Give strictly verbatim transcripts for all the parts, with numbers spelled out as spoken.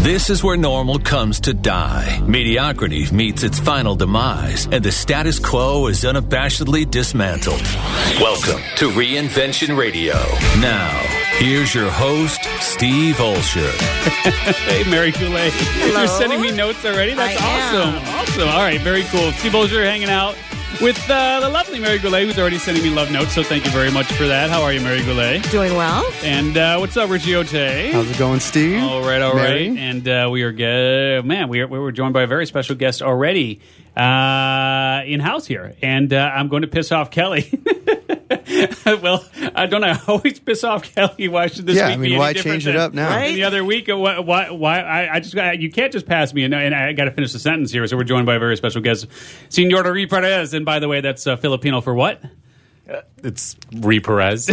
This is where normal comes to die. Mediocrity meets its final demise, and the status quo is unabashedly dismantled. Welcome to Reinvention Radio. Now, here's your host, Steve Olsher. Hey, Mary Goulet. You're sending me notes already? That's I awesome. am. Awesome. All right, very cool. Steve Olsher hanging out with uh, the lovely Mary Goulet, who's already sending me love notes, so thank you very much for that. How are you, Mary Goulet? Doing well. And uh, what's up, Richie O'Tay? How's it going, Steve? All right, all Mary? right. And uh, we are, ge- man, we, are, we were joined by a very special guest already uh, in-house here. And uh, I'm going to piss off Kelly. Well, I don't know. I always piss off Kelly. Why should this Yeah, week I mean, be any why different change it than- up now? Right? than the other week? Why? Why? why I, I just got, you can't just pass me, and, and I got to finish the sentence here. So we're joined by a very special guest, Senor Rui Perez. And by the way, that's uh, Filipino for what? It's Rui Perez.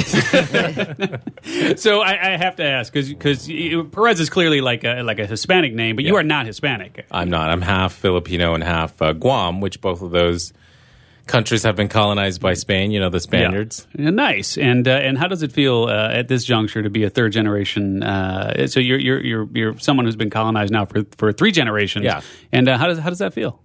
So I, I have to ask because Perez is clearly like a like a Hispanic name, but you Yeah. are not Hispanic. I'm not. I'm half Filipino and half uh, Guam, which both of those countries have been colonized by Spain, you know, the Spaniards. Yeah, nice. And uh, and how does it feel uh, at this juncture to be a third generation? Uh, so you're you're you're you're someone who's been colonized now for for three generations. Yeah. And uh, how does how does that feel?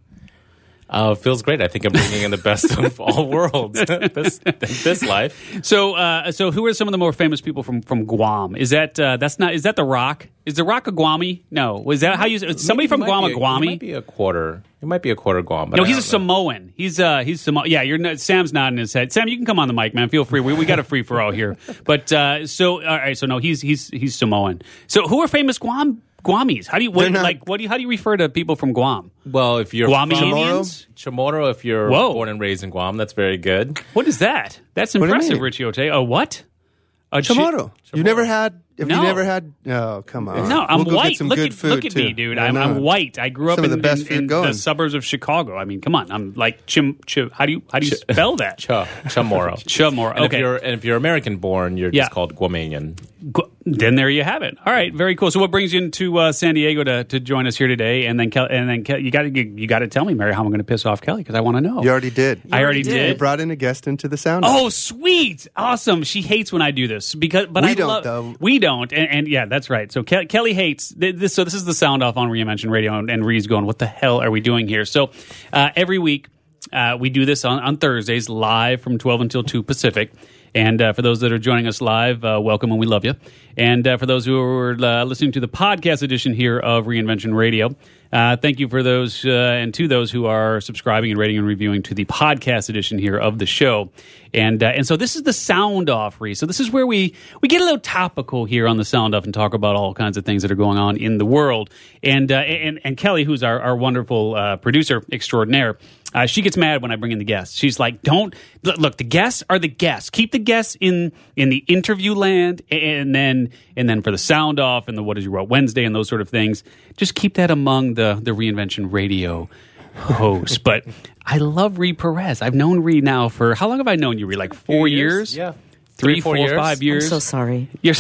Uh, feels great. I think I'm bringing in the best of all worlds this, this life. So uh, so who are some of the more famous people from, from Guam? Is that uh, that's not is that the Rock? Is the Rock a Guami? No. Was that how you? Somebody from He might Guam a be He Guami? might be a quarter. He might be a quarter Guam. But No, I he's a don't know. Samoan. He's uh he's Samoan. Yeah, you're not, Sam's nodding his head. Sam, you can come on the mic, man. Feel free. We we got a free for all here. But uh, so all right. So no, he's he's he's Samoan. So who are famous Guam Guamis? How do you what, They're not- like? What do you how do you refer to people from Guam? Well, if you're Guami from Indians? Chamorro, if you're Whoa. born and raised in Guam, that's very good. What is that? That's do you impressive, mean? Richie O'Tay. A what? A chi- Chamorro. You never had? Have No. you never had? Oh, come on. No, I'm We'll go white. Get some look good at food look at too. me, dude. I I'm, know. I'm white. I grew up Some in, of the best in, food in the going. suburbs of Chicago. I mean, come on. I'm like chim. chim how do you how do you spell that? Cha, Chamorro. Chamorro. And Okay. if you're and if you're American born, you're Yeah. just called Guamanian. Gu- Then there you have it. All right, very cool. So, what brings you into uh, San Diego to, to join us here today? And then, Kel- and then Kel- you got to you, you got to tell me, Mary, how I'm going to piss off Kelly because I want to know. You already did. I already did. You brought in a guest into the sound. Oh, sweet, awesome. She hates when I do this because, but We I don't, love, though. We don't, and, and yeah, that's right. So Ke- Kelly hates th- this. So this is the sound off on Reinvention Radio, and, and Ree's going, "What the hell are we doing here?" So uh, every week uh, we do this on, on Thursdays live from twelve until two Pacific. And uh, for those that are joining us live, uh, welcome and we love you. And uh, for those who are uh, listening to the podcast edition here of Reinvention Radio, uh, thank you for those uh, and to those who are subscribing and rating and reviewing to the podcast edition here of the show. And uh, and so this is the Sound Off, Ree. So this is where we, we get a little topical here on the Sound Off and talk about all kinds of things that are going on in the world. And uh, and, and Kelly, who's our, our wonderful uh, producer extraordinaire, Uh, she gets mad when I bring in the guests. She's like, "Don't look, look. The guests are the guests. Keep the guests in in the interview land, and then and then for the sound off and the what is your what Wednesday and those sort of things. Just keep that among the the Reinvention Radio hosts." But I love Ree Perez. I've known Ree now for how long have I known you, Ree? Like four years? Yeah. Three, Three, four four, years. five I'm years. so sorry You're-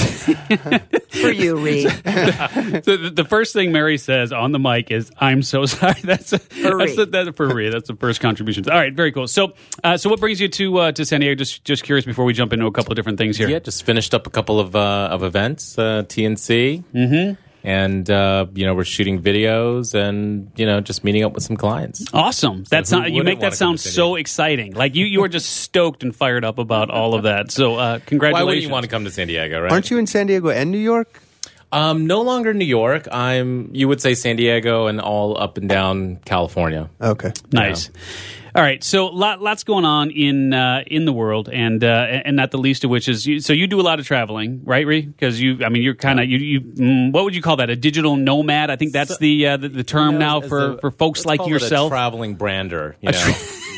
for you, Ree. So the, the first thing Mary says on the mic is, "I'm so sorry." That's a, For that's, Ree. a, that's a, for Ree. That's the first contribution. All right, very cool. So, uh, so what brings you to uh, to San Diego? Just just curious before we jump into a couple of different things here. Yeah, just finished up a couple of uh, of events, uh, T N C, mm-hmm. and uh, you know we're shooting videos and you know just meeting up with some clients. Awesome. That's who not, you wouldn't make that wanna come sound to San so Diego? exciting. Like you, you are just stoked and fired up about all of that. So, uh, congratulations. Why wouldn't you want to come to San Diego, right? Aren't you in San Diego and New York? Um, no longer New York. I'm, you would say San Diego and all up and down California. Okay. Nice. All right, so lot, lots going on in uh, in the world, and uh, and not the least of which is you, so you do a lot of traveling, right, Ree? Because you, I mean, you're kind of you, you mm, what would you call that? A digital nomad? I think that's the uh, the, the term You know, now as for, a- for folks let's like call it yourself. a traveling brander, you know.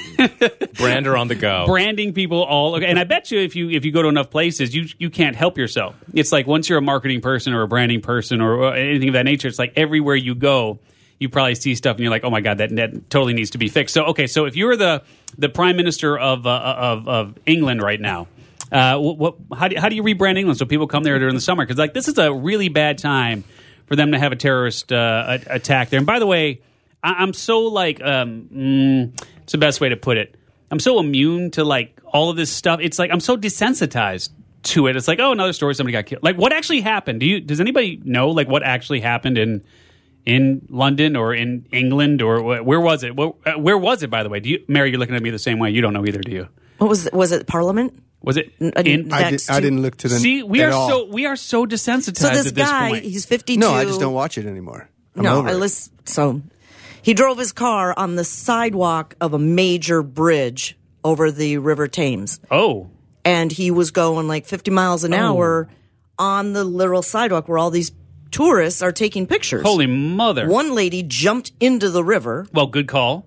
Brander on the go. Branding people all, and I bet you if you if you go to enough places, you you can't help yourself. It's like once you're a marketing person or a branding person or, or anything of that nature, it's like everywhere you go, you probably see stuff and you're like, oh my god, that, that totally needs to be fixed. So okay, so if you were the the prime minister of uh, of of England right now, uh, what, what how do how do you rebrand England so people come there during the summer? Because like this is a really bad time for them to have a terrorist uh, a- attack there. And by the way, I, I'm so like um, mm, it's the best way to put it. I'm so immune to like all of this stuff. It's like I'm so desensitized to it. It's like, oh, another story, somebody got killed. Like, what actually happened? Do you? Does anybody know like what actually happened in in London or in England or wh- where was it? Where, uh, where was it, by the way? Do you, Mary, you're looking at me the same way. You don't know either, do you? What was was it? Parliament? Was it N- in? uh, I, did, Next I to- didn't look to the. See, we at are all. so we are so desensitized So this at this guy, point. he's fifty-two. No, I just don't watch it anymore. I'm no, over I it. listen. So he drove his car on the sidewalk of a major bridge over the River Thames, Oh, and he was going like fifty miles an hour on the literal sidewalk where all these tourists are taking pictures. holy mother! One lady jumped into the river. Well, good call.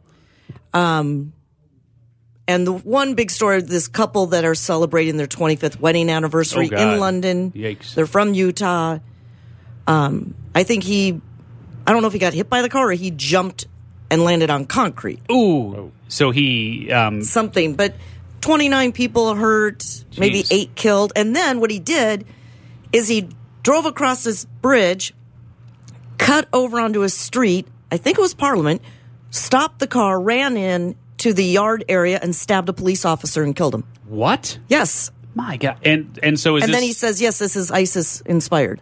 And the one big story, this couple that are celebrating their twenty-fifth wedding anniversary Oh, God. in London. Yikes. They're from Utah. Um, I think he, I don't know if he got hit by the car or he jumped and landed on concrete. Ooh, so he um, Something. But twenty-nine people hurt, maybe Jeez. eight killed. And then what he did is he drove across this bridge, cut over onto a street, I think it was Parliament, stopped the car, ran in to the yard area and stabbed a police officer and killed him. what? Yes. My God! And and so is And this? then he says, yes, this is ISIS inspired.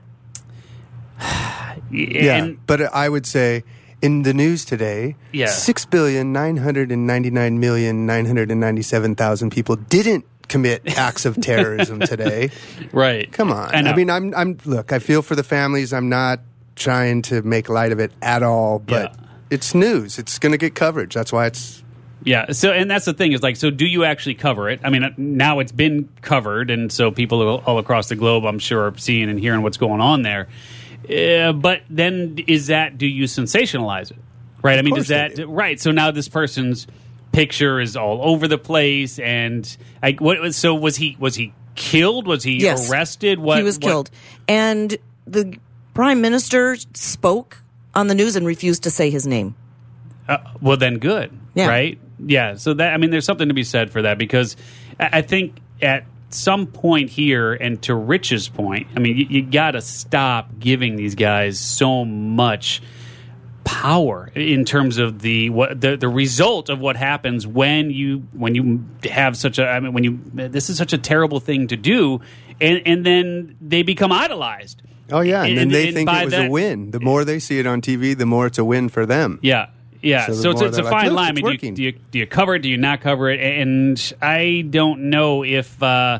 Yeah, and- but I would say in the news today, Yeah. six billion nine hundred and ninety nine million nine hundred and ninety seven thousand people didn't commit acts of terrorism today. right. Come on. I, know. I mean, I'm I'm look. I feel for the families. I'm not trying to make light of it at all, but Yeah. it's news. It's going to get coverage. That's why it's. Yeah. So, and that's the thing is like, so do you actually cover it? I mean, now it's been covered, and so people all- all across the globe, I'm sure, are seeing and hearing what's going on there. Uh, but then, is that do you sensationalize it? Right. I mean, course does that they do. right? So now this person's picture is all over the place, and I, what? So was he? Was he killed? Was he Yes. arrested? What he was what- killed. And the prime minister spoke on the news and refused to say his name. Uh, well, then good, Yeah. right? Yeah. So that I mean, there's something to be said for that because I I think at some point here, and to Rich's point, I mean, you, you got to stop giving these guys so much power in terms of the what the, the result of what happens when you when you have such a I mean when you this is such a terrible thing to do, and and then they become idolized. Oh yeah, and, then And- they and think by it was that- a win. The more they see it on T V, the more it's a win for them. Yeah. Yeah, So the so, it's, more it's a they're like, fine "Look, line. I it's mean, do you, working." do you do you cover it? Do you not cover it? And I don't know if uh,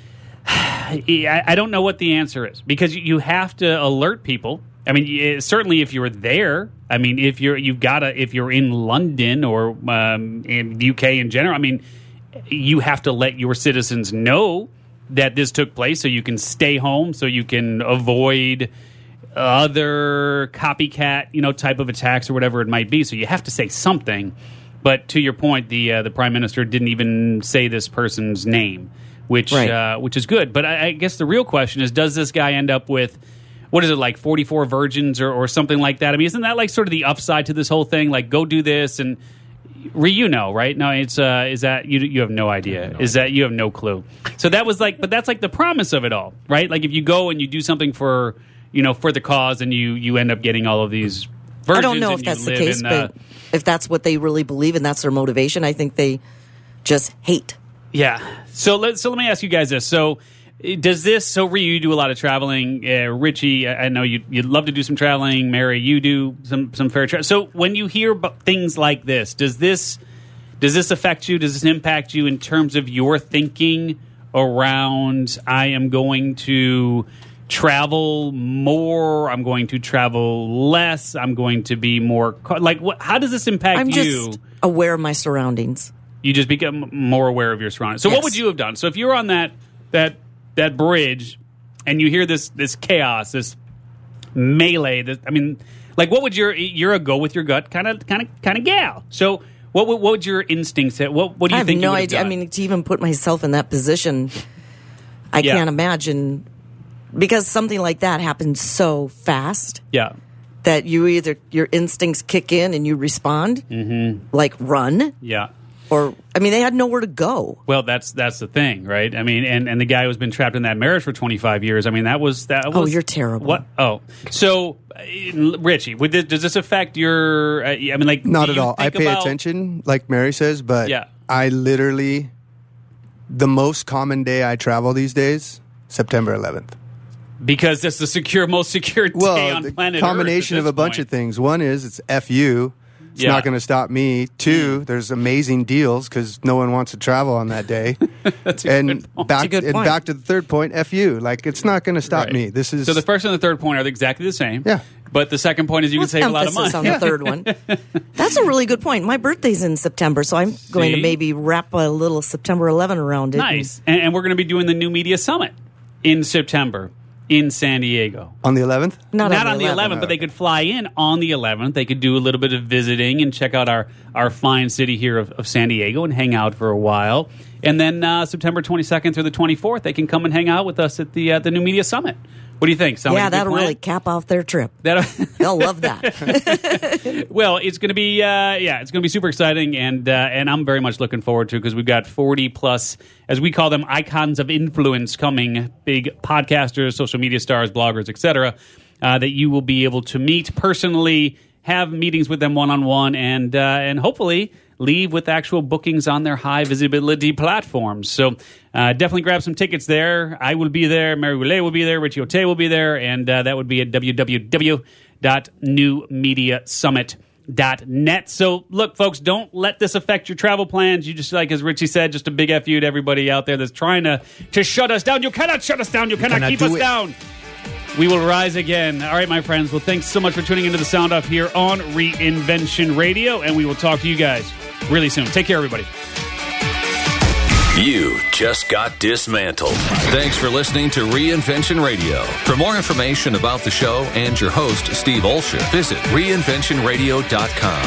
I, I don't know what the answer is because you have to alert people. I mean, y- certainly if you're there. I mean, if you're you've got to if you're in London or um, in the U K in general. I mean, you have to let your citizens know that this took place so you can stay home, so you can avoid other copycat, you know, type of attacks or whatever it might be. So you have to say something. But to your point, the uh, the prime minister didn't even say this person's name, which Right. uh, which is good. But I, I guess the real question is, does this guy end up with what is it like forty-four virgins or, or something like that? I mean, isn't that like sort of the upside to this whole thing? Like, go do this and. Re, you know, right? No, it's uh, is that you? You have no idea. Is that you have no clue? So that was like, but that's like the promise of it all, right? Like if you go and you do something for, you know, for the cause, and you you end up getting all of these virgins. I don't know and if you that's the live case, in, uh, but if that's what they really believe and that's their motivation, I think they just hate. yeah. So let so let me ask you guys this. So uh, does this? So Ree, you do a lot of traveling. Uh, Richie, I I know you you'd love to do some traveling. Mary, you do some some fair travel. So when you hear about things like this, does this does this affect you? Does this impact you in terms of your thinking around? I am going to travel more. I'm going to travel less. I'm going to be more ca- like. What, how does this impact I'm you? just aware of my surroundings. You just become more aware of your surroundings. So what Yes. would you have done? So if you're on that that that bridge and you hear this this chaos, this melee, this, I mean, like what would your you're a go with your gut kind of kind of kind of gal. So what would what would your instincts say? What what do you I have think you no would have idea. I done? mean, to even put myself in that position, I Yeah. can't imagine because something like that happens so fast yeah. that you either your instincts kick in and you respond, mm-hmm. like run, Yeah. or I mean, they had nowhere to go. Well, that's that's the thing, right? I mean, and, and the guy who's been trapped in that marriage for twenty-five years. I mean, that was that. Was, Oh, you're terrible. What? Oh, so uh, Richie, would this, does this affect your? Uh, I mean, like Not do at you all. I think pay about- attention, like Mary says, but Yeah. I literally, the most common day I travel these days, September eleventh. Because that's the secure, most secure day Well, on the planet combination Earth of a at this bunch point. of things. One is it's F you. It's Yeah. not going to stop me. Two, there's amazing deals because no one wants to travel on that day. That's a and good point. back That's a good and point. back to the third point, F you. Like it's not going to stop Right. me. This is So the first and the third point are exactly the same. Yeah. But the second point is you What's can save a lot of money. emphasis on the third one? That's a really good point. My birthday's in September, so I'm going See? to maybe wrap a little September eleventh around it. Nice. And, and we're going to be doing the New Media Summit in September in San Diego. on the eleventh. Not, Not on, on the the eleventh. eleventh, but they could fly in on the eleventh. They could do a little bit of visiting and check out our, our fine city here of, of San Diego and hang out for a while. And then uh, September twenty-second through the twenty-fourth, they can come and hang out with us at the uh, the New Media Summit. What do you think? Sound like Yeah, a good that'll plan? really cap off their trip. That'll They'll love that. Well, it's going to be uh, yeah, it's going to be super exciting, and uh, and I'm very much looking forward to it because we've got forty plus, as we call them, icons of influence coming, big podcasters, social media stars, bloggers, et cetera, uh, that you will be able to meet personally, have meetings with them one on one, and uh, and hopefully leave with actual bookings on their high visibility platforms. So uh, definitely grab some tickets there. I will be there. Mary Roulet will be there. Richie Ote will be there. And uh, that would be at w w w dot new media summit dot net. So look, folks, don't let this affect your travel plans. You just, like as Richie said, just a big F you to everybody out there that's trying to, to shut us down. You cannot shut us down. You cannot, cannot keep do us it. down. We will rise again. All right, my friends. Well, thanks so much for tuning into the Sound Off here on Reinvention Radio, and we will talk to you guys really soon. Take care, everybody. You just got dismantled. Thanks for listening to Reinvention Radio. For more information about the show and your host, Steve Olsher, visit reinvention radio dot com.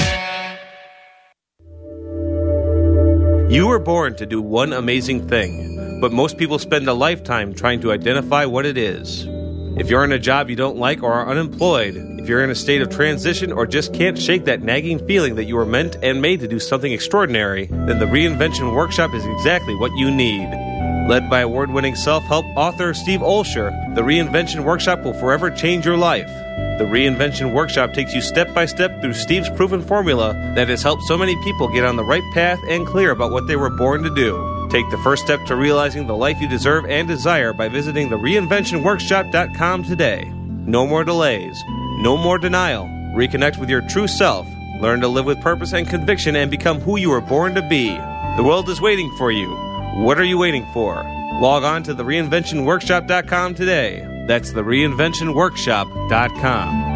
You were born to do one amazing thing, but most people spend a lifetime trying to identify what it is. If you're in a job you don't like or are unemployed, if you're in a state of transition or just can't shake that nagging feeling that you were meant and made to do something extraordinary, then the Reinvention Workshop is exactly what you need. Led by award-winning self-help author Steve Olsher, the Reinvention Workshop will forever change your life. The Reinvention Workshop takes you step by step through Steve's proven formula that has helped so many people get on the right path and clear about what they were born to do. Take the first step to realizing the life you deserve and desire by visiting the reinvention workshop dot com today. No more delays. No more denial. Reconnect with your true self. Learn to live with purpose and conviction and become who you were born to be. The world is waiting for you. What are you waiting for? Log on to the reinvention workshop dot com today. That's the reinvention workshop dot com.